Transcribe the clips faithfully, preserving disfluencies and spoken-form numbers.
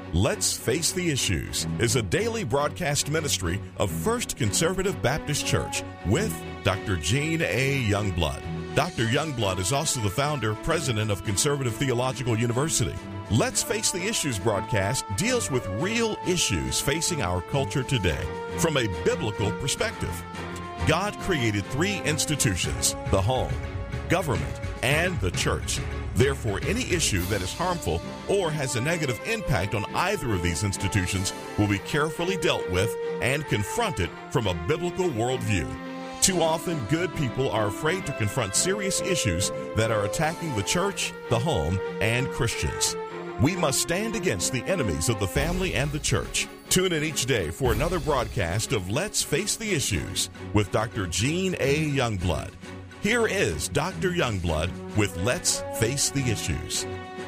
Let's Face the Issues is a daily broadcast ministry of First Conservative Baptist Church with Doctor Gene A. Youngblood. Doctor Youngblood is also the founder, president of Conservative Theological University. Let's Face the Issues broadcast deals with real issues facing our culture today from a biblical perspective. God created three institutions: the home, government, and the church. Therefore, any issue that is harmful or has a negative impact on either of these institutions will be carefully dealt with and confronted from a biblical worldview. Too often, good people are afraid to confront serious issues that are attacking the church, the home, and Christians. We must stand against the enemies of the family and the church. Tune in each day for another broadcast of Let's Face the Issues with Doctor Gene A. Youngblood. Here is Doctor Youngblood with Let's Face the Issues.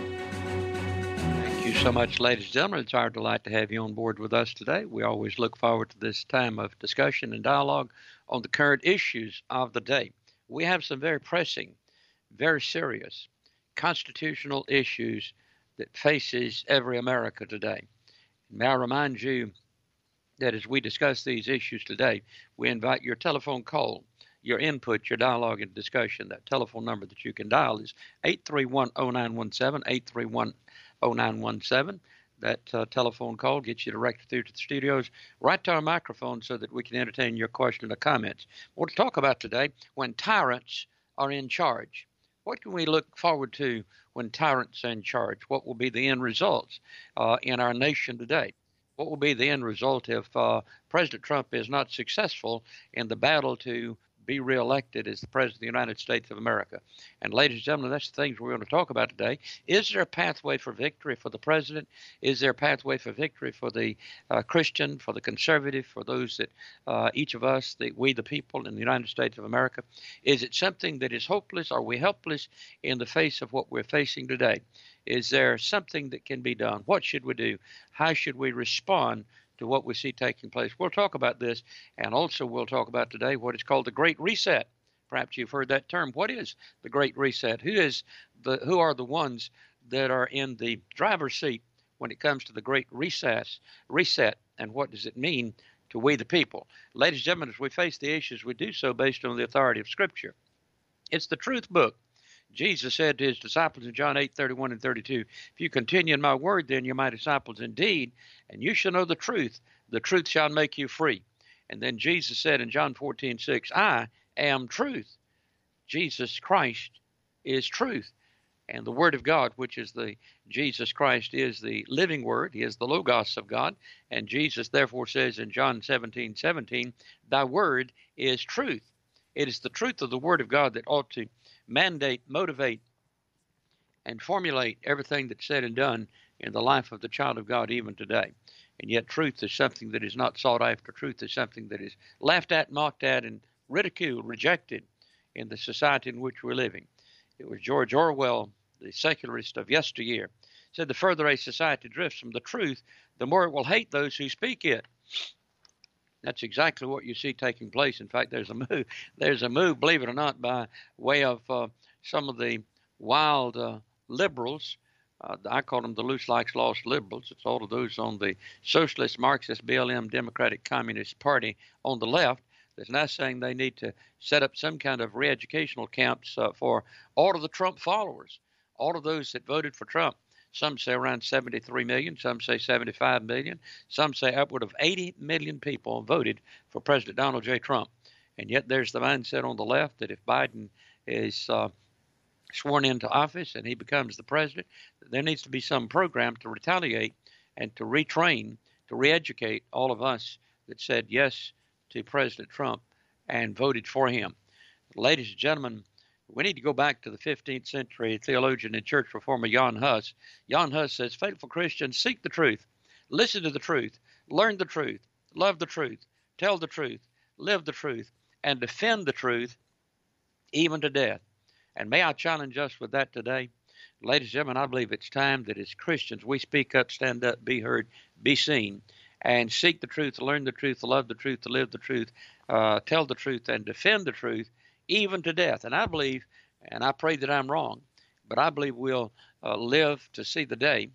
Thank you so much, ladies and gentlemen. It's our delight to have you on board with us today. We always look forward to this time of discussion and dialogue on the current issues of the day. We have some very pressing, very serious constitutional issues that faces every America today. May I remind you that as we discuss these issues today, we invite your telephone call, your input, your dialogue and discussion. That telephone number that you can dial is eight three one, oh nine one seven, eight three one, oh nine one seven. That uh, telephone call gets you directed through to the studios, right to our microphone so that we can entertain your question or comments. What to talk about today, when tyrants are in charge. What can we look forward to when tyrants are in charge? What will be the end results uh, in our nation today? What will be the end result if uh, President Trump is not successful in the battle to be reelected as the President of the United States of America? And ladies and gentlemen, that's the things we're going to talk about today. Is there a pathway for victory for the President? Is there a pathway for victory for the uh, Christian, for the conservative, for those that uh, each of us, the, we the people in the United States of America? Is it something that is hopeless? Are we helpless in the face of what we're facing today? Is there something that can be done? What should we do? How should we respond to what we see taking place? We'll talk about this, and also we'll talk about today what is called the Great Reset. Perhaps you've heard that term. What is the Great Reset? Who is the who are the ones that are in the driver's seat when it comes to the Great Reset? Reset, and what does it mean to we the people? Ladies and gentlemen, as we face the issues, we do so based on the authority of Scripture. It's the truth book. Jesus said to his disciples in John eight, thirty-one and thirty-two, if you continue in my word, then you're my disciples indeed, and you shall know the truth. The truth shall make you free. And then Jesus said in John fourteen, six, I am truth. Jesus Christ is truth. And the Word of God, which is the Jesus Christ, is the living Word. He is the Logos of God. And Jesus therefore says in John seventeen, seventeen, thy Word is truth. It is the truth of the Word of God that ought to mandate, motivate, and formulate everything that's said and done in the life of the child of God even today. And yet truth is something that is not sought after. Truth is something that is laughed at, mocked at, and ridiculed, rejected in the society in which we're living. It was George Orwell, the secularist of yesteryear, said the further a society drifts from the truth, the more it will hate those who speak it. That's exactly what you see taking place. In fact, there's a move, there's a move, believe it or not, by way of uh, some of the wild uh, liberals. Uh, I call them the loose likes lost liberals. It's all of those on the socialist, Marxist, B L M, Democratic Communist Party on the left that's now saying they need to set up some kind of re-educational camps uh, for all of the Trump followers, all of those that voted for Trump. Some say around seventy-three million, some say seventy-five million, some say upward of eighty million people voted for President Donald J. Trump. And yet there's the mindset on the left that if Biden is uh, sworn into office and he becomes the president, there needs to be some program to retaliate and to retrain, to re-educate all of us that said yes to President Trump and voted for him. Ladies and gentlemen, we need to go back to the fifteenth century theologian and church reformer Jan Hus. Jan Hus says, faithful Christians, seek the truth, listen to the truth, learn the truth, love the truth, tell the truth, live the truth, and defend the truth even to death. And may I challenge us with that today? Ladies and gentlemen, I believe it's time that as Christians we speak up, stand up, be heard, be seen, and seek the truth, learn the truth, love the truth, to live the truth, uh, tell the truth, and defend the truth even to death. And I believe, and I pray that I'm wrong, but I believe we'll uh, live to see the day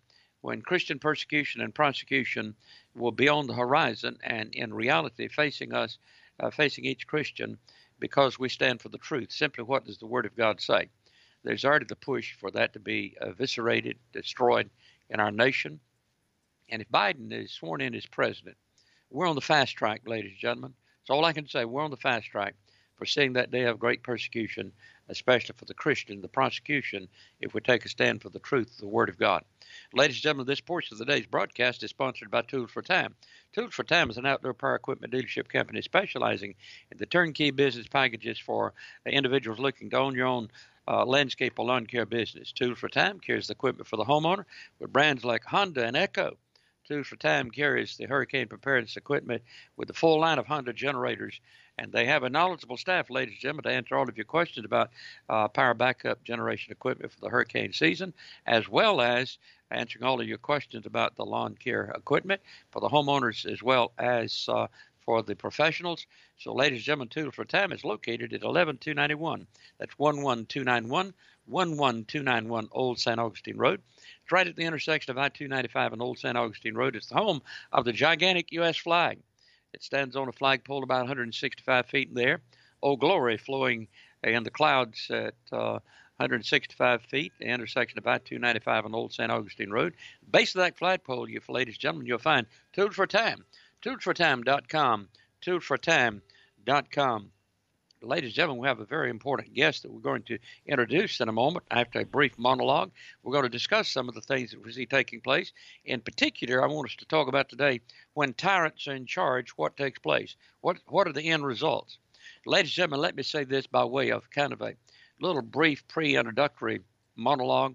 when Christian persecution and prosecution will be on the horizon and in reality facing us, uh, facing each Christian, because we stand for the truth. Simply, what does the Word of God say? There's already the push for that to be eviscerated, destroyed in our nation. And if Biden is sworn in as president, we're on the fast track, ladies and gentlemen. That's all I can say. We're on the fast track for seeing that day of great persecution, especially for the Christian, the prosecution, if we take a stand for the truth of the Word of God. Ladies and gentlemen, this portion of the day's broadcast is sponsored by Tools for Time. Tools for Time is an outdoor power equipment dealership company specializing in the turnkey business packages for individuals looking to own your own uh, landscape or lawn care business. Tools for Time carries the equipment for the homeowner with brands like Honda and Echo. Tools for Time carries the hurricane preparedness equipment with the full line of Honda generators, and they have a knowledgeable staff, ladies and gentlemen, to answer all of your questions about uh, power backup generation equipment for the hurricane season, as well as answering all of your questions about the lawn care equipment for the homeowners as well as uh, for the professionals. So, ladies and gentlemen, Tools for Time is located at eleven two ninety-one. That's one one two nine one, one one two nine one Old Saint Augustine Road. It's right at the intersection of I two ninety-five and Old Saint Augustine Road. It's the home of the gigantic U S flag. It stands on a flagpole about one hundred sixty-five feet in the air. Old Glory flowing in the clouds at uh, one hundred sixty-five feet, the intersection of I two ninety-five and Old Saint Augustine Road. Base of that flagpole, you ladies and gentlemen, you'll find Tools for Time, tools for time dot com, tools for time dot com. Ladies and gentlemen, we have a very important guest that we're going to introduce in a moment. After a brief monologue, we're going to discuss some of the things that we see taking place. In particular, I want us to talk about today, when tyrants are in charge, what takes place? What, what are the end results? Ladies and gentlemen, let me say this by way of kind of a little brief pre-introductory monologue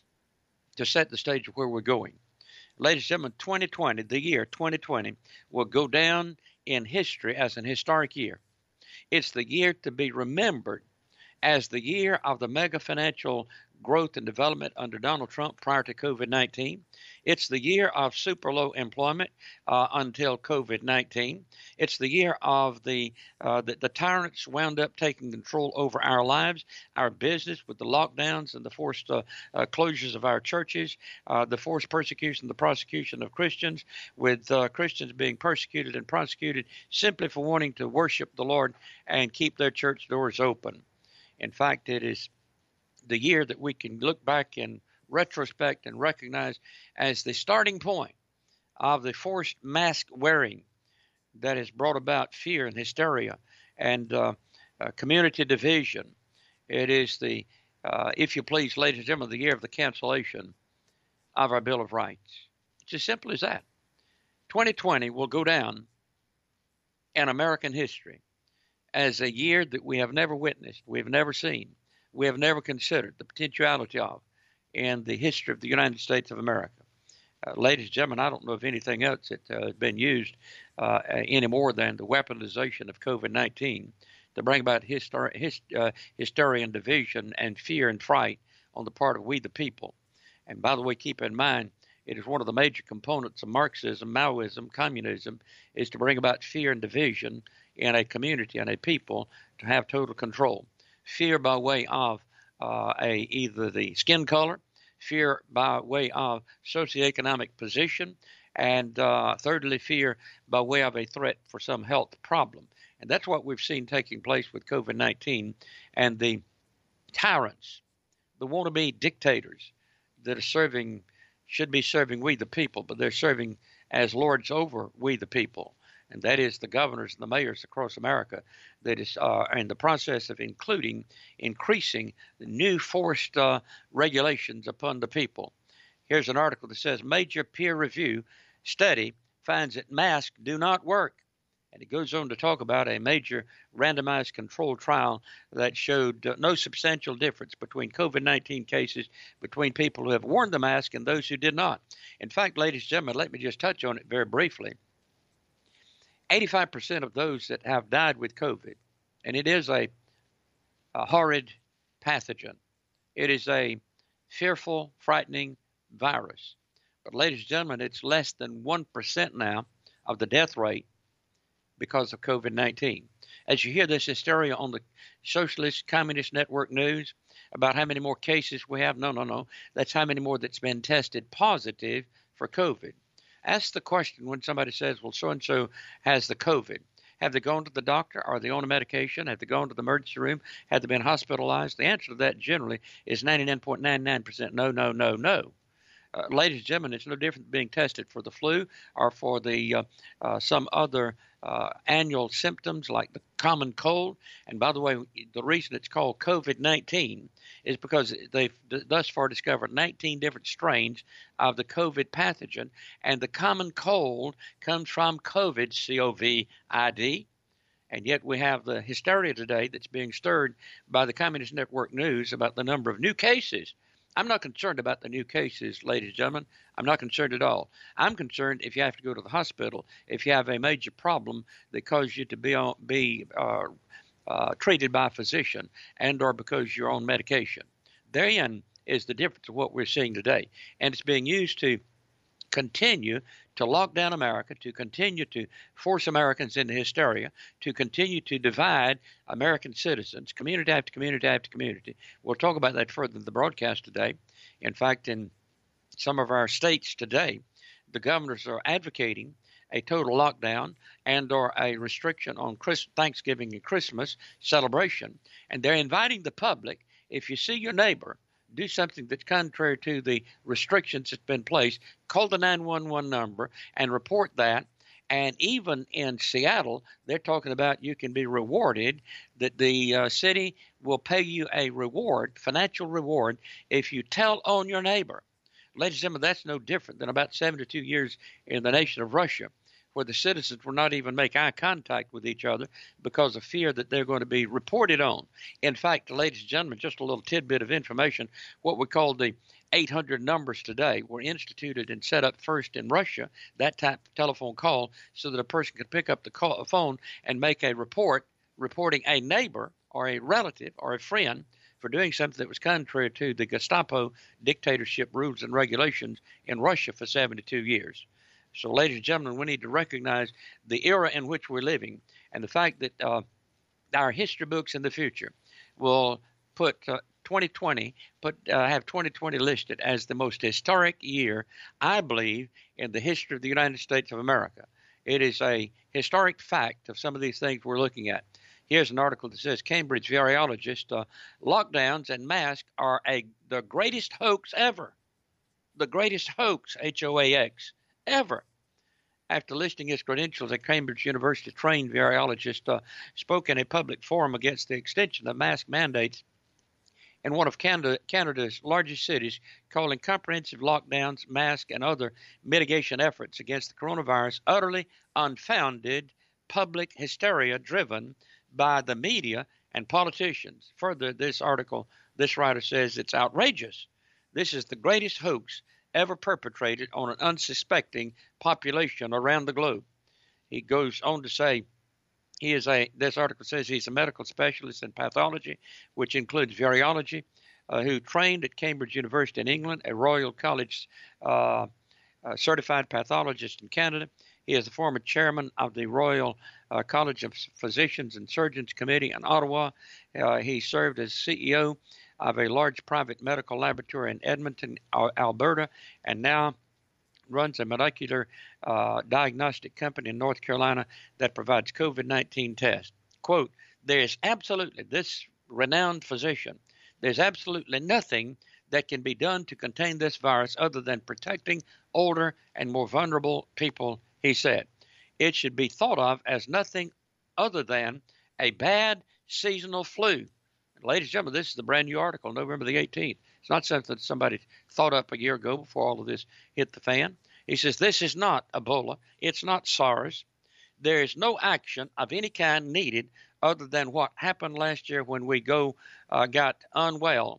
to set the stage of where we're going. Ladies and gentlemen, twenty twenty, the year twenty twenty, will go down in history as an historic year. It's the year to be remembered as the year of the mega financial growth and development under Donald Trump prior to COVID nineteen. It's the year of super low employment uh, until COVID nineteen. It's the year of the, uh, the the tyrants wound up taking control over our lives, our business with the lockdowns and the forced uh, uh, closures of our churches, uh, the forced persecution, the prosecution of Christians, with uh, Christians being persecuted and prosecuted simply for wanting to worship the Lord and keep their church doors open. In fact, it is the year that we can look back in retrospect and recognize as the starting point of the forced mask wearing that has brought about fear and hysteria and uh, uh, community division. It is the, uh, if you please, ladies and gentlemen, the year of the cancellation of our Bill of Rights. It's as simple as that. twenty twenty will go down in American history as a year that we have never witnessed, we have never seen, we have never considered the potentiality of in the history of the United States of America. Uh, ladies and gentlemen, I don't know of anything else that uh, has been used uh, any more than the weaponization of COVID nineteen to bring about hyster- hist- uh, hysteria and division and fear and fright on the part of we the people. And by the way, keep in mind, it is one of the major components of Marxism, Maoism, communism, is to bring about fear and division in a community and a people to have total control. Fear by way of uh, a either the skin color, fear by way of socioeconomic position, and uh, thirdly, fear by way of a threat for some health problem. And that's what we've seen taking place with COVID nineteen and the tyrants, the wannabe dictators that are serving, should be serving we the people, but they're serving as lords over we the people. And that is the governors and the mayors across America that is uh, in the process of including, increasing the new forced uh, regulations upon the people. Here's an article that says major peer review study finds that masks do not work. And it goes on to talk about a major randomized controlled trial that showed uh, no substantial difference between COVID nineteen cases between people who have worn the mask and those who did not. In fact, ladies and gentlemen, let me just touch on it very briefly. eighty-five percent of those that have died with COVID, and it is a, a horrid pathogen. It is a fearful, frightening virus. But ladies and gentlemen, it's less than one percent now of the death rate because of COVID nineteen. As you hear this hysteria on the Socialist Communist Network news about how many more cases we have, no, no, no. That's how many more that's been tested positive for COVID. Ask the question when somebody says, well, so-and-so has the COVID. Have they gone to the doctor? Are they on a medication? Have they gone to the emergency room? Have they been hospitalized? The answer to that generally is ninety-nine point nine nine percent no, no, no, no. Uh, ladies and gentlemen, it's no different than being tested for the flu or for the uh, uh, some other uh, annual symptoms like the common cold. And by the way, the reason it's called COVID nineteen is because they've thus far discovered nineteen different strains of the COVID pathogen, and the common cold comes from COVID, C O V I D. And yet we have the hysteria today that's being stirred by the Communist Network News about the number of new cases. I'm not concerned about the new cases, ladies and gentlemen. I'm not concerned at all. I'm concerned if you have to go to the hospital, if you have a major problem that causes you to be on, be uh, uh, treated by a physician and or because you're on medication. Therein is the difference of what we're seeing today. And it's being used to continue to lock down America, to continue to force Americans into hysteria, to continue to divide American citizens, community after community after community. We'll talk about that further in the broadcast today. In fact, in some of our states today, the governors are advocating a total lockdown and or a restriction on Christ- Thanksgiving and Christmas celebration. And they're inviting the public, if you see your neighbor do something that's contrary to the restrictions that's been placed, call the nine one one number and report that. And even in Seattle, they're talking about you can be rewarded, that the uh, city will pay you a reward, financial reward, if you tell on your neighbor. Ladies and gentlemen, that's no different than about seventy-two years in the nation of Russia, where the citizens will not even make eye contact with each other because of fear that they're going to be reported on. In fact, ladies and gentlemen, just a little tidbit of information, what we call the eight hundred numbers today were instituted and set up first in Russia, that type of telephone call, so that a person could pick up the call, phone and make a report reporting a neighbor or a relative or a friend for doing something that was contrary to the Gestapo dictatorship rules and regulations in Russia for seventy-two years. So, ladies and gentlemen, we need to recognize the era in which we're living and the fact that uh, our history books in the future will put uh, twenty twenty, put uh, have twenty twenty listed as the most historic year, I believe, in the history of the United States of America. It is a historic fact of some of these things we're looking at. Here's an article that says Cambridge virologist, uh, lockdowns and masks are a the greatest hoax ever. The greatest hoax, H O A X, ever. After listing his credentials, a Cambridge University-trained virologist uh, spoke in a public forum against the extension of mask mandates in one of Canada, Canada's largest cities, calling comprehensive lockdowns, masks, and other mitigation efforts against the coronavirus utterly unfounded public hysteria driven by the media and politicians. Further, this article, this writer says it's outrageous. This is the greatest hoax ever perpetrated on an unsuspecting population around the globe. He goes on to say he is a, this article says he's a medical specialist in pathology, which includes virology, uh, who trained at Cambridge University in England, a Royal College uh, uh, certified pathologist in Canada. He is the former chairman of the Royal uh, College of Physicians and Surgeons Committee in Ottawa. Uh, he served as C E O of a large private medical laboratory in Edmonton, Alberta, and now runs a molecular uh, diagnostic company in North Carolina that provides COVID nineteen tests. Quote, there is absolutely, this renowned physician, there's absolutely nothing that can be done to contain this virus other than protecting older and more vulnerable people, he said. It should be thought of as nothing other than a bad seasonal flu. Ladies and gentlemen, this is the brand new article, November the eighteenth. It's not something that somebody thought up a year ago before all of this hit the fan. He says, this is not Ebola. It's not SARS. There is no action of any kind needed other than what happened last year when we go uh, got unwell,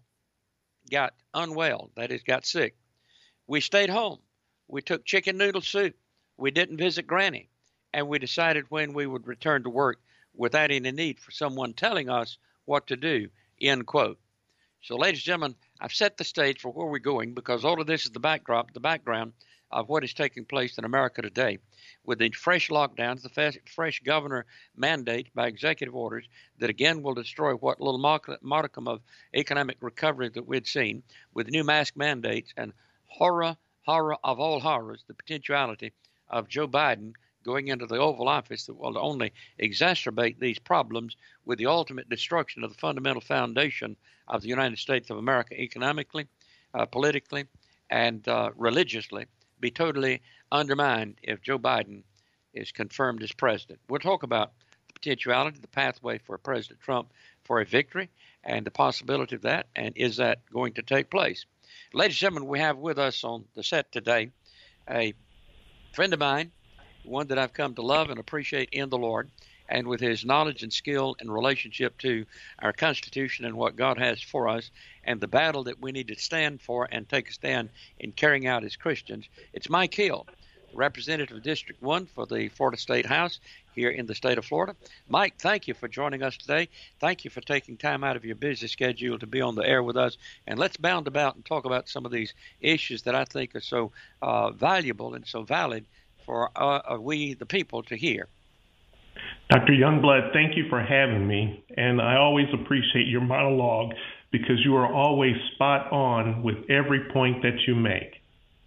got unwell, that is, got sick. We stayed home. We took chicken noodle soup. We didn't visit Granny. And we decided when we would return to work without any need for someone telling us what to do, end quote. So, ladies and gentlemen, I've set the stage for where we're going because all of this is the backdrop, the background of what is taking place in America today with the fresh lockdowns, the fresh governor mandate by executive orders that again will destroy what little modicum of economic recovery that we'd seen with new mask mandates and horror, horror of all horrors, the potentiality of Joe Biden going into the Oval Office that will only exacerbate these problems with the ultimate destruction of the fundamental foundation of the United States of America economically, uh, politically, and uh, religiously, be totally undermined if Joe Biden is confirmed as president. We'll talk about the potentiality, the pathway for President Trump for a victory, and the possibility of that, and is that going to take place? Ladies and gentlemen, we have with us on the set today a friend of mine, one that I've come to love and appreciate in the Lord, and with his knowledge and skill and relationship to our Constitution and what God has for us, and the battle that we need to stand for and take a stand in carrying out as Christians. It's Mike Hill, Representative of District one for the Florida State House here in the state of Florida. Mike, thank you for joining us today. Thank you for taking time out of your busy schedule to be on the air with us. And let's bound about and talk about some of these issues that I think are so uh, valuable and so valid for uh, we, the people, to hear. Doctor Youngblood, thank you for having me. And I always appreciate your monologue because you are always spot on with every point that you make.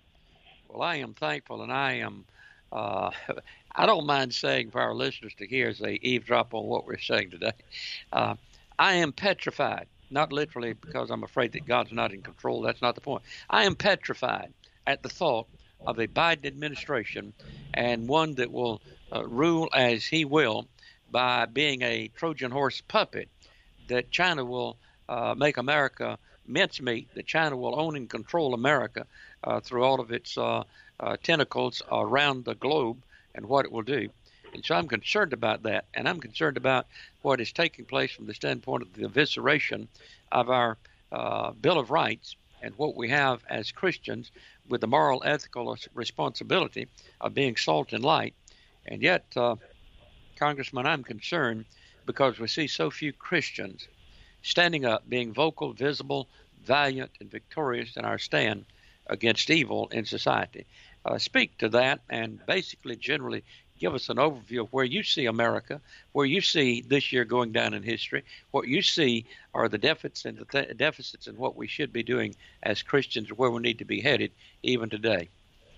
Well, I am thankful, and I am, uh, I don't mind saying for our listeners to hear as they eavesdrop on what we're saying today, uh, I am petrified, not literally because I'm afraid that God's not in control. That's not the point. I am petrified at the thought of a Biden administration, and one that will uh, rule as he will by being a Trojan horse puppet, that China will uh, make America mincemeat, that China will own and control America uh, through all of its uh, uh, tentacles around the globe and what it will do. And so I'm concerned about that, and I'm concerned about what is taking place from the standpoint of the evisceration of our uh, Bill of Rights and what we have as Christians with the moral, ethical responsibility of being salt and light. And yet, uh, Congressman, I'm concerned because we see so few Christians standing up, being vocal, visible, valiant, and victorious in our stand against evil in society. Uh, speak to that and basically generally give us an overview of where you see America, where you see this year going down in history, what you see are the deficits and the th- deficits and what we should be doing as Christians, where we need to be headed even today.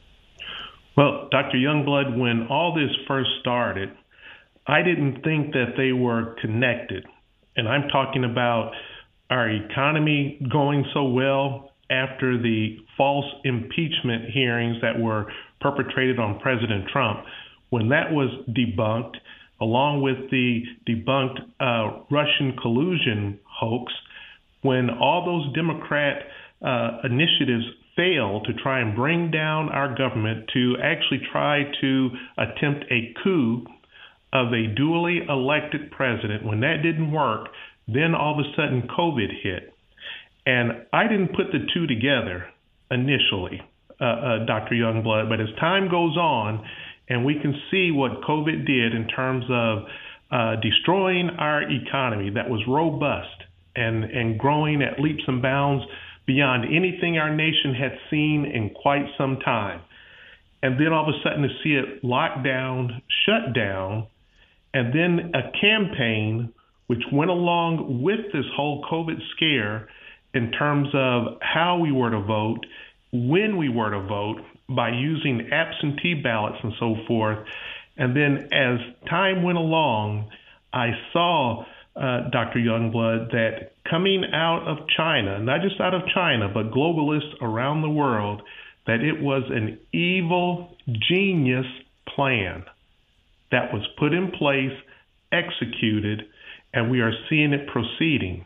Well, Doctor Youngblood, when all this first started, I didn't think that they were connected. And I'm talking about our economy going so well after the false impeachment hearings that were perpetrated on President Trump. When that was debunked, along with the debunked uh, Russian collusion hoax, when all those Democrat uh, initiatives failed to try and bring down our government, to actually try to attempt a coup of a duly elected president, when that didn't work, then all of a sudden COVID hit. And I didn't put the two together initially, uh, uh, Doctor Youngblood, but as time goes on, and we can see what COVID did in terms of uh, destroying our economy that was robust and, and growing at leaps and bounds beyond anything our nation had seen in quite some time. And then all of a sudden to see it locked down, shut down, and then a campaign which went along with this whole COVID scare in terms of how we were to vote, when we were to vote, by using absentee ballots and so forth. And then as time went along, I saw, uh, Doctor Youngblood, that coming out of China, not just out of China, but globalists around the world, that it was an evil, genius plan that was put in place, executed, and we are seeing it proceeding.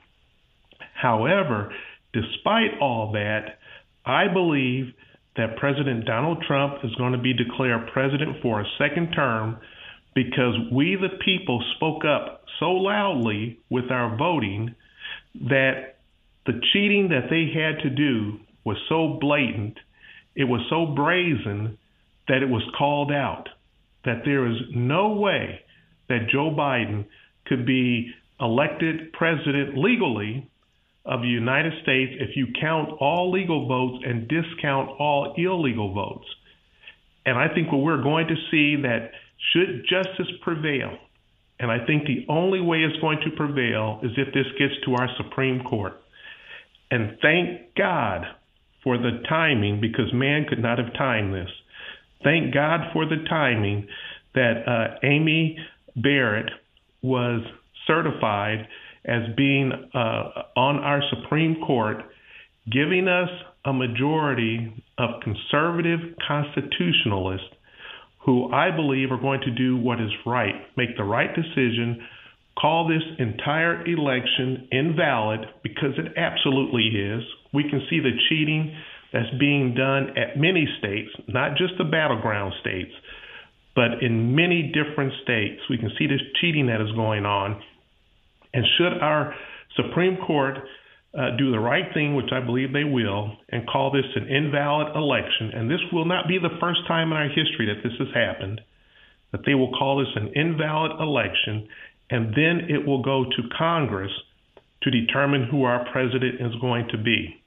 However, despite all that, I believe that President Donald Trump is going to be declared president for a second term because we, the people, spoke up so loudly with our voting that the cheating that they had to do was so blatant, it was so brazen that it was called out, that there is no way that Joe Biden could be elected president legally of the United States if you count all legal votes and discount all illegal votes. And I think what we're going to see that should justice prevail, and I think the only way it's going to prevail is if this gets to our Supreme Court. And thank God for the timing, because man could not have timed this. Thank God for the timing that uh, Amy Barrett was certified as being uh, on our Supreme Court, giving us a majority of conservative constitutionalists who I believe are going to do what is right, make the right decision, call this entire election invalid, because it absolutely is. We can see the cheating that's being done at many states, not just the battleground states, but in many different states. We can see this cheating that is going on. And should our Supreme Court uh, do the right thing, which I believe they will, and call this an invalid election, and this will not be the first time in our history that this has happened, that they will call this an invalid election, and then it will go to Congress to determine who our president is going to be.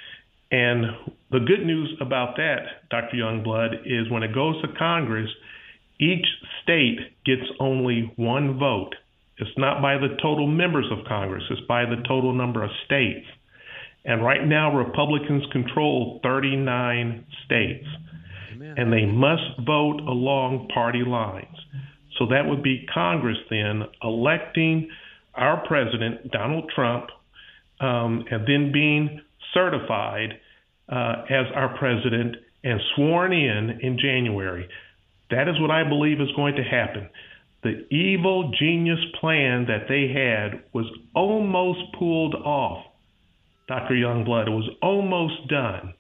And the good news about that, Doctor Youngblood, is when it goes to Congress, each state gets only one vote. It's not by the total members of Congress. It's by the total number of states. And right now, Republicans control thirty-nine states. Amen. And they must vote along party lines. So that would be Congress then electing our president, Donald Trump, um, and then being certified uh, as our president and sworn in in January. That is what I believe is going to happen. The evil genius plan that they had was almost pulled off, Doctor Youngblood. It was almost done.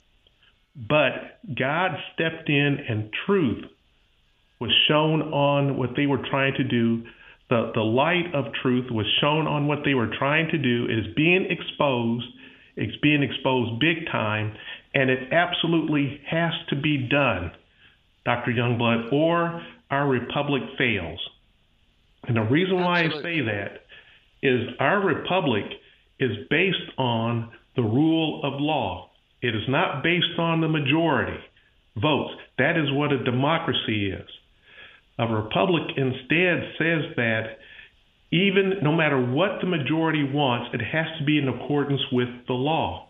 But God stepped in and truth was shown on what they were trying to do. The, the light of truth was shown on what they were trying to do. It is being exposed. It's being exposed big time. And it absolutely has to be done, Doctor Youngblood, or our republic fails. And the reason why Absolutely. I say that is our republic is based on the rule of law. It is not based on the majority votes. That is what a democracy is. A republic instead says that even no matter what the majority wants, it has to be in accordance with the law.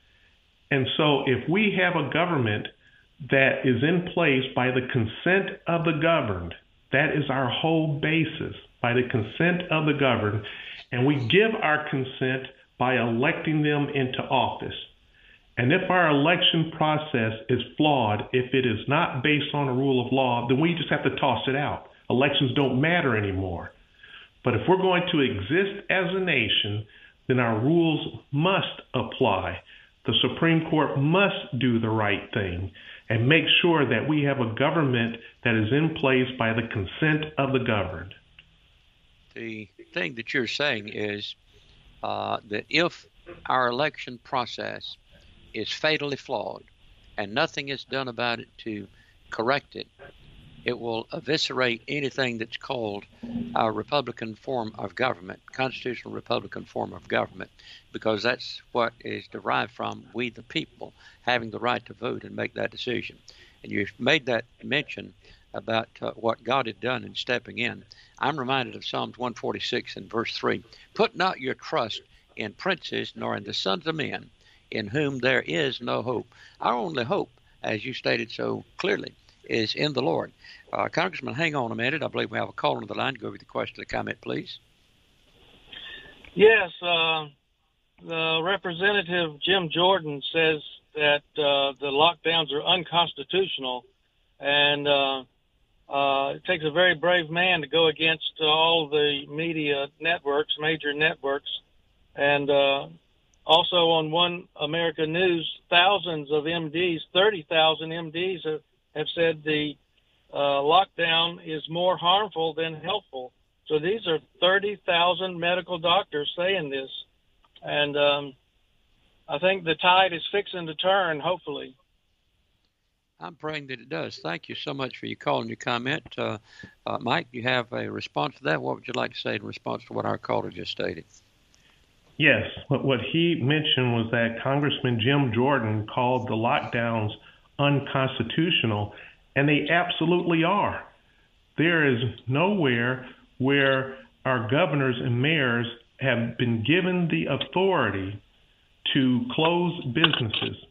And so if we have a government that is in place by the consent of the governed, that is our whole basis, by the consent of the governed, and we give our consent by electing them into office. And if our election process is flawed, if it is not based on a rule of law, then we just have to toss it out. Elections don't matter anymore. But if we're going to exist as a nation, then our rules must apply. The Supreme Court must do the right thing and make sure that we have a government that is in place by the consent of the governed. The thing that you're saying is uh, that if our election process is fatally flawed and nothing is done about it to correct it, it will eviscerate anything that's called our Republican form of government, constitutional Republican form of government, because that's what is derived from we the people having the right to vote and make that decision. And you've made that mention about uh, what God had done in stepping in. I'm reminded of Psalms one forty-six and verse three. Put not your trust in princes nor in the sons of men, in whom there is no hope. Our only hope, as you stated so clearly, is in the Lord. Uh, Congressman, hang on a minute. I believe we have a call on the line. Go over the question or comment, please. Yes, uh, the Representative Jim Jordan says that uh, the lockdowns are unconstitutional, and uh, uh, it takes a very brave man to go against all the media networks, major networks, and uh, also on One America News, thousands of M Ds, thirty thousand M Ds have, have said the uh, lockdown is more harmful than helpful. So these are thirty thousand medical doctors saying this. And um, I think the tide is fixing to turn, hopefully. I'm praying that it does. Thank you so much for your call and your comment. Uh, uh, Mike, you have a response to that? What would you like to say in response to what our caller just stated? Yes. What, what he mentioned was that Congressman Jim Jordan called the lockdowns unconstitutional, and they absolutely are. There is nowhere where our governors and mayors have been given the authority to close businesses,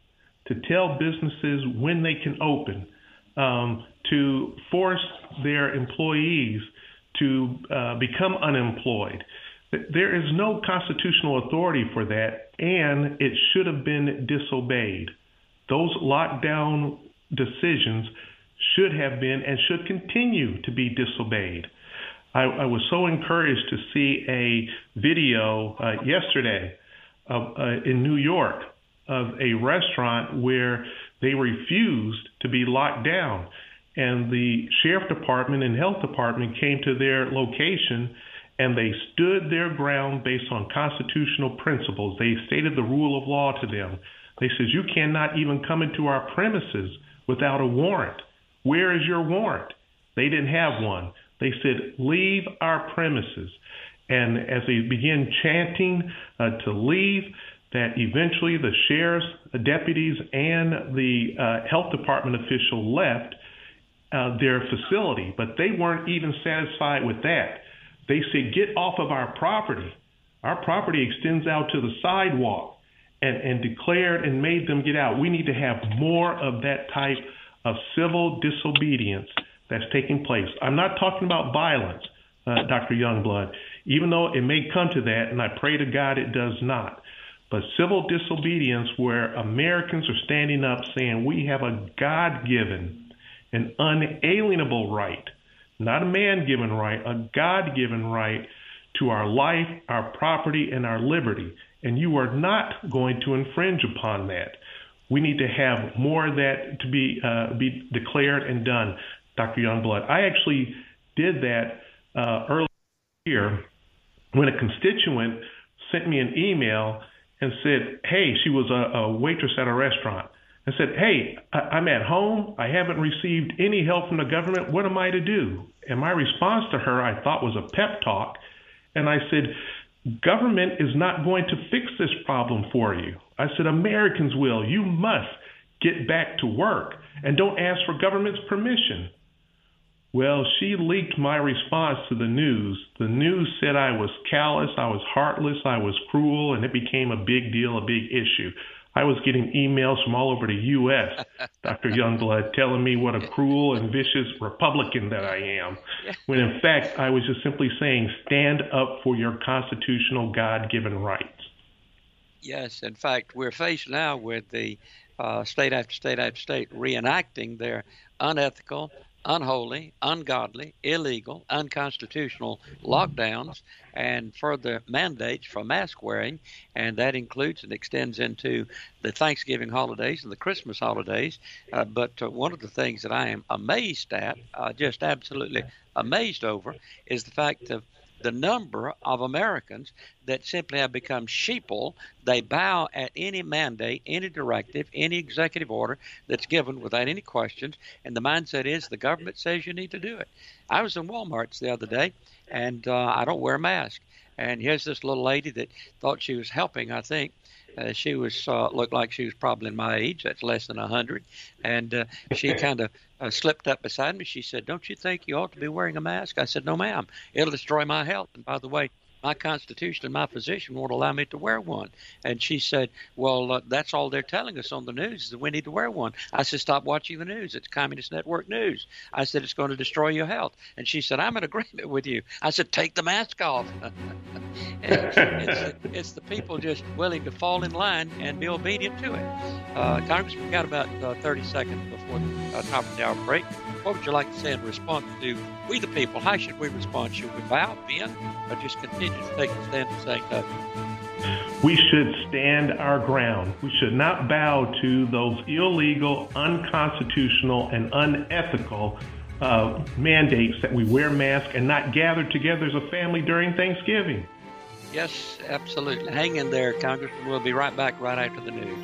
to tell businesses when they can open, um, to force their employees to uh, become unemployed. There is no constitutional authority for that, and it should have been disobeyed. Those lockdown decisions should have been and should continue to be disobeyed. I, I was so encouraged to see a video uh, yesterday of, uh, in New York of a restaurant where they refused to be locked down, and the sheriff department and health department came to their location and they stood their ground based on constitutional principles. They stated the rule of law to them. They said, you cannot even come into our premises without a warrant. Where is your warrant? They didn't have one. They said, leave our premises. And as they began chanting uh, to leave, that eventually the sheriffs, the deputies, and the uh, health department official left uh, their facility. But they weren't even satisfied with that. They said, get off of our property. Our property extends out to the sidewalk, and, and declared and made them get out. We need to have more of that type of civil disobedience that's taking place. I'm not talking about violence, uh, Doctor Youngblood, even though it may come to that, and I pray to God it does not. But civil disobedience where Americans are standing up saying we have a God-given, an unalienable right, not a man-given right, a God-given right to our life, our property, and our liberty. And you are not going to infringe upon that. We need to have more of that to be uh, be declared and done, Doctor Youngblood. I actually did that uh, earlier this year when a constituent sent me an email and said, hey, she was a, a waitress at a restaurant, and said, hey, I- I'm at home. I haven't received any help from the government. What am I to do? And my response to her, I thought, was a pep talk. And I said, government is not going to fix this problem for you. I said, Americans will. You must get back to work and don't ask for government's permission. Well, she leaked my response to the news. The news said I was callous, I was heartless, I was cruel, and it became a big deal, a big issue. I was getting emails from all over the U S, Doctor Youngblood, telling me what a cruel and vicious Republican that I am, when in fact I was just simply saying, stand up for your constitutional God-given rights. Yes, in fact, we're faced now with the uh, state after state after state reenacting their unethical, unholy, ungodly, illegal, unconstitutional lockdowns and further mandates for mask wearing, and that includes and extends into the Thanksgiving holidays and the Christmas holidays. Uh, but uh, one of the things that I am amazed at, uh, just absolutely amazed over, is the fact of the number of Americans that simply have become sheeple. They bow at any mandate, any directive, any executive order that's given without any questions, and the mindset is the government says you need to do it. I was in Walmart's the other day, and uh, I don't wear a mask. And here's this little lady that thought she was helping, I think. Uh, she was uh, looked like she was probably my age. That's less than one hundred. And uh, she kind of uh, slipped up beside me. She said, don't you think you ought to be wearing a mask? I said, no, ma'am. It'll destroy my health. And by the way, my constitution and my physician won't allow me to wear one. And she said, well, uh, that's all they're telling us on the news is that we need to wear one. I said, stop watching the news. It's Communist Network News. I said, it's going to destroy your health. And she said, I'm in agreement with you. I said, take the mask off. it's, it's, it's the people just willing to fall in line and be obedient to it. Uh, Congress, we've got about uh, thirty seconds before the uh, top of the hour break. What would you like to say in response to we the people? How should we respond? Should we bow, bend, or just continue to take a stand and say no? We should stand our ground. We should not bow to those illegal, unconstitutional, and unethical uh, mandates that we wear masks and not gather together as a family during Thanksgiving. Yes, absolutely. Hang in there, Congressman. We'll be right back right after the news.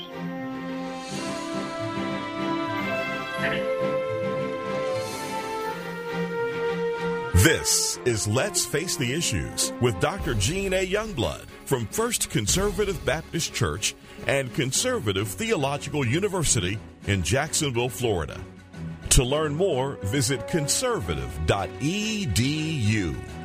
This is Let's Face the Issues with Doctor Gene A. Youngblood from First Conservative Baptist Church and Conservative Theological University in Jacksonville, Florida. To learn more, visit conservative dot e d u.